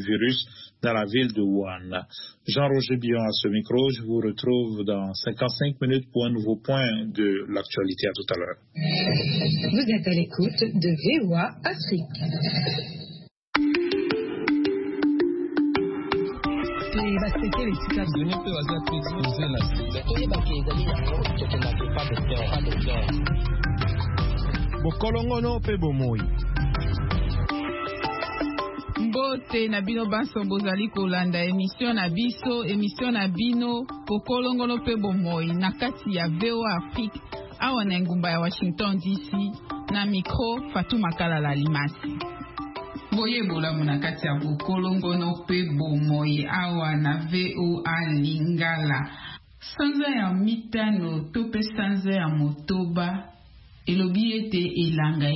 virus dans la ville de Wuhan. Jean-Roger Billon à ce micro. Je vous retrouve dans 55 minutes pour un nouveau point de l'actualité. À tout à l'heure. Vous êtes à l'écoute de VOA Afrique. Bokolongono pe bomoi. Mbote na bino banso bozali kolanda émission na bino Bokolongono pe bomoi na kati ya VOA Afrique awa na ngumba ya Washington DC na micro Fatou Makala Limasi. Boye bolamu na kati ya Bokolongono pe bomoi awa na VOA Lingala. Sanza ya mitano tope sanza ya motoba elobi ete elanga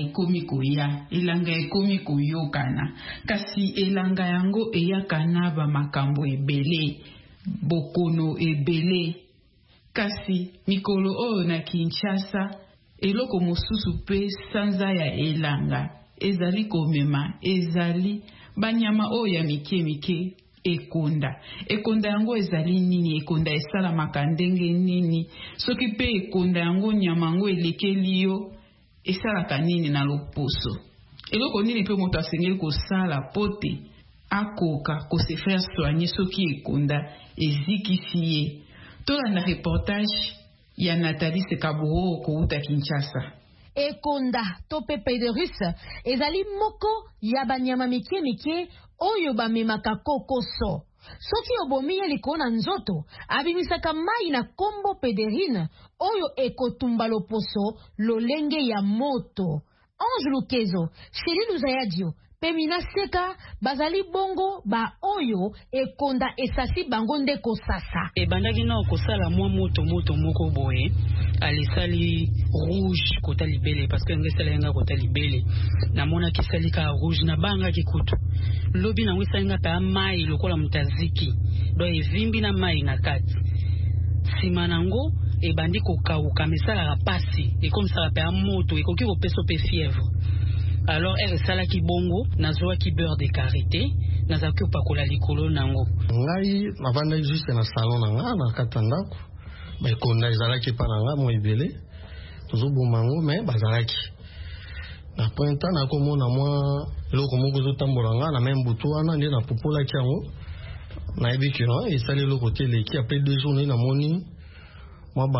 ekomi koyokana kasi elanga yango eyakana ba makambo ebele bokono ebele kasi mikolo oyo na Kinshasa eloko mosusu pe sanza ya elanga ezali komema ezali banyama oyo ya mike ekonda yango ezali nini ekonda esala makandenge nini soki pe ekonda yango nyama yango elekeli yo esala kanini na loposo eloko nini pe moto asengeli kosala pote akoka ko se faire soigner soki ekonda ezikisi ye tolanda reportage ya Nathalie Sekaburo kouta Kinshasa. Ekonda to pe pederus ezali moko ya banyama mike oyo bamemaka kokoso soki obomi ye likona nzoto abimisaka mai na kombo pederine oyo ekotumba loposo lolenge ya moto. Ange Lukezo Chéri Luzayadio Pemina Seka bazali bongo ba oyo ekonda esasi bango nde kosasa bandaki na kosala mwa moto moko boye alisali rouge kota libele parce que ngesala yanga kota libele na mona kisali ka rouge na banga kikutu lobi na wisalinga pa mai lokola mutaziki do evimbi na mai na kati simanango bandi kokauka mesala la pasi ekomsala pa moto ekoki kopeso pe fièvre. Alors elle sala ki bongo nazoa ki beurre de karité nazaki opakola likolo nango ngai navanda juste na salon nanga na katandako ba ekonda ezalaki pa nanga mo ebele tozoboma ngo mais bazalaki na pointa na komona mwa eloko moko zotambola nga na même butu wana nde na popolaki yango nayebi ke esali eloko te eleki après 2 jours na moni mwa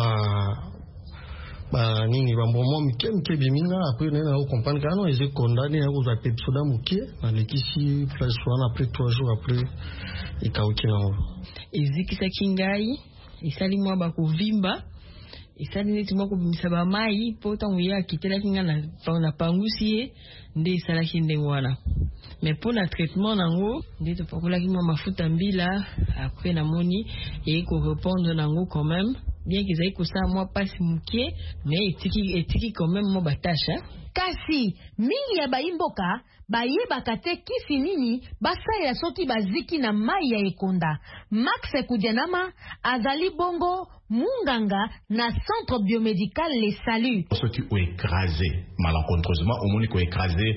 ba nini bambomo mike biminga après nena ko comprendre que non ils condamné à cause de pepsoda muke na lekisi place wana après 3 jours après ikauki nango ezikisa kingai isali mwa ba kuvimba isali neti mwa kubimisa ba mai pota nguya kitela kinga na pangusie nde isala kinde wana mais pour le traitement nango nde to pakola kimwa mafuta mbila après na moni et ko répondre nango quand même bien qu'ils aient ça moi passe mukie mais etiki quand même mo batasha kasi mingi ya baimboka bayebaka te kisi nini basala soki baziki na mai ya ekonda. Max Kudianama azali bongo munganga na centre biomédical Les Saluts. Ceux qui ont écrasé malencontreusement au moins qui ont écrasé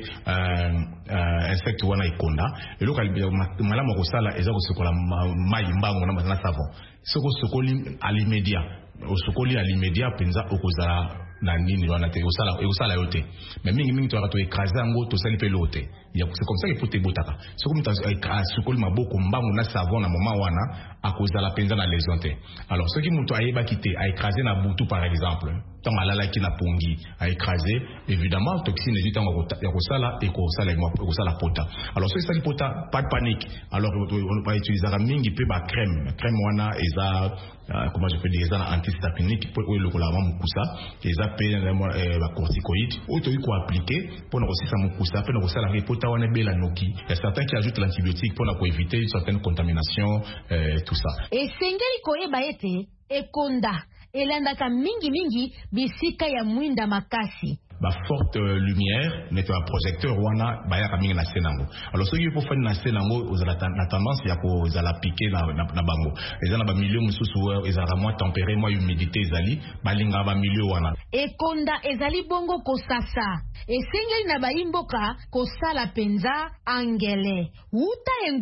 insecte wana ekonda et le malamu kosala eza kosokola mai mbango na savon soko sokoli à l'immédiat osokoli à l'immédiat penza okozala na nini wana te osala yote mais mingi to to écraser ngo to sali pe lote c'est comme ça qu'il faut te botaka soko muta sokoli maboko mbango na savon na moment wana akozala penza na lésion te. Alors ceux qui muto ayeba kité a écraser na butu par exemple tant alala ki na pongi a écraser évidemment toxine du temps ya kosala et kosala pota. Alors ceux qui pota pas de panique. Alors on va utiliser la mingi pe ba crème wana eza comment je peux dire ça antihistaminique pour le kola mukusa eza pe ba corticoïde auto ko appliquer pour na kosisa mukusa pe na kosala repota wana bela noki. Il y a certains qui ajoutent l'antibiotique pour éviter une certaine contamination tout ça. Et sengeli koyeba ete ekonda elandaka mingi bisika ya mwinda makasi. Ba forte lumière netto un projecteur wana baya kaminga na senango. Alors ceux qui pour faire na senango la tendance ya ko za piquer na bango. Eza na ba milieu mususu ezala moins tempéré moins humidité ezali balinga ba milieu wana. Ekonda ezali bongo kosasa. Esengeli na baimboka kosala penza angele. Uta